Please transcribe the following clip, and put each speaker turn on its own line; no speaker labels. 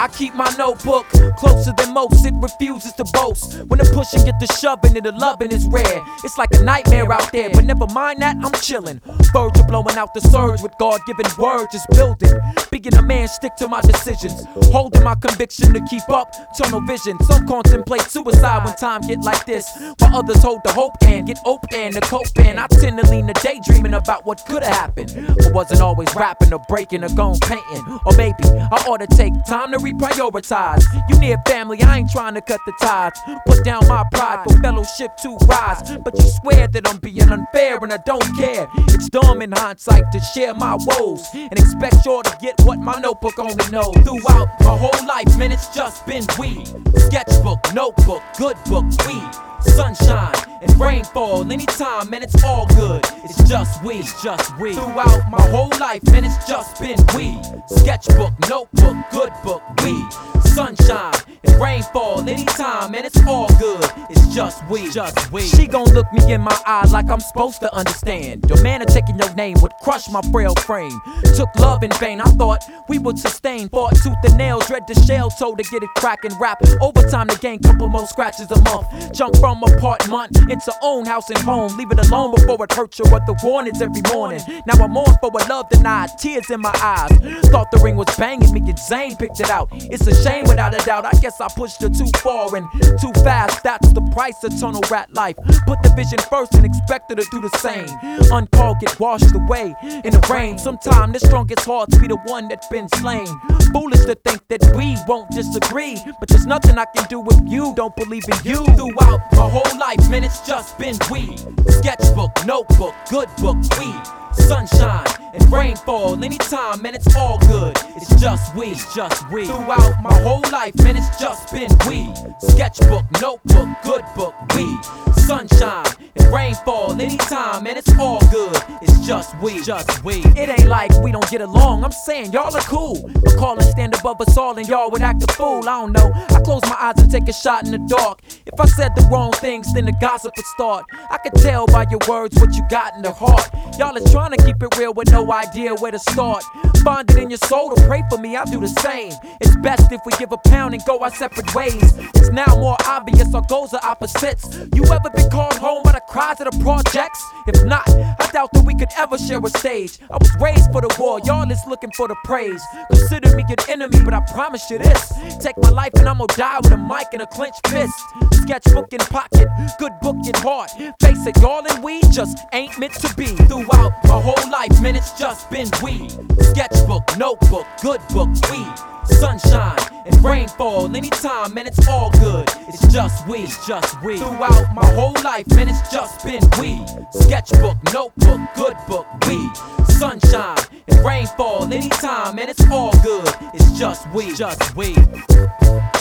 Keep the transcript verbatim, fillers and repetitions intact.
I keep my notebook closer than most, it refuses to boast. When the pushing get the shoving and the loving is rare, it's like a nightmare out there, but never mind that, I'm chillin'. Birds are blowing out the surge with God-given words, just building. Being a man, stick to my decisions, holding my conviction to keep up tunnel vision. Some contemplate suicide when time get like this, while others hold the hope and get open to cope. And I tend to lean to daydreaming about what could've happened, but wasn't always rapping or breaking or gone painting. Or maybe I ought to take time to reprioritize. You near family, I ain't trying to cut the ties. Put down my pride for fellowship to rise, but you swear that I'm being unfair and I don't care. It's dumb in hindsight to share my woes and expect y'all to get what my notebook only knows. Throughout my whole life, man, it's just been weed. Sketchbook, notebook, good book, weed. Sunshine and rainfall, anytime, man, it's all good. It's just weed, it's just weed. Throughout my whole life, man, it's just been weed. Sketchbook, notebook, good book, weed. Sunshine and rainfall, anytime, man, it's all good. It's just weed, just weed. She gon' look me in my eye like I'm supposed to understand. Your man of taking your name would crush my frail frame. Took love in vain, I thought we would sustain. Fought tooth and nail, dread the shell toe to get it crackin'. Rap overtime to gain couple more scratches a month. Jump from apartment into own house and home. Leave it alone before it hurts you what the warnings every morning. Now I'm on for a love denied, tears in my eyes. Thought the ring was banging me and Zane picked it out. It's a shame without a doubt, I guess I pushed her too far and too fast. That's the price of tunnel rat life. Put the vision first and expect her to do the same. Uncalled get washed away in the rain. Sometimes the strongest heart to be the one that's been slain. Foolish to think that we won't disagree, but there's nothing I can do if you don't believe in you. Throughout my whole life, man, it's just been weed. Sketchbook, notebook, good book, weed. Sunshine and rainfall, anytime, man, it's all good. It's just weed, it's just weed. Throughout my whole life, man, it's just been weed. Sketchbook, notebook, good book, weed. Sunshine and rainfall, anytime, man, it's all good. It's just weed, just weed. It ain't like we don't get along, I'm saying y'all are cool, but call and stand above us all and y'all would act a fool. I don't know, I close my eyes and take a shot in the dark. If I said the wrong things, then the gossip would start. I could tell by your words what you got in the heart. Y'all is trying to keep it real with no idea where to start. Find it in your soul to pray for me, I'll do the same. It's best if we give a pound and go our separate ways. It's now more obvious our goals are opposites. You ever been called home by the cries of the projects? If not, I doubt that we could ever share a stage. I was raised for the war, y'all is looking for the praise. Consider me an enemy, but I promise you this: take my life and I'm gonna die with a mic and a clenched fist. Sketchbook in pocket, good book in heart. Face it, y'all and we just ain't meant to be. Throughout my whole life, man, it's just been weed. Sketchbook, notebook, good book, weed. Sunshine and rainfall, anytime, man, it's all good. It's just weed, it's just weed. Throughout my whole life, man, it's just been weed. Sketchbook, notebook, good book, weed. Sunshine and rainfall, anytime, man, it's all good. It's just weed, just weed.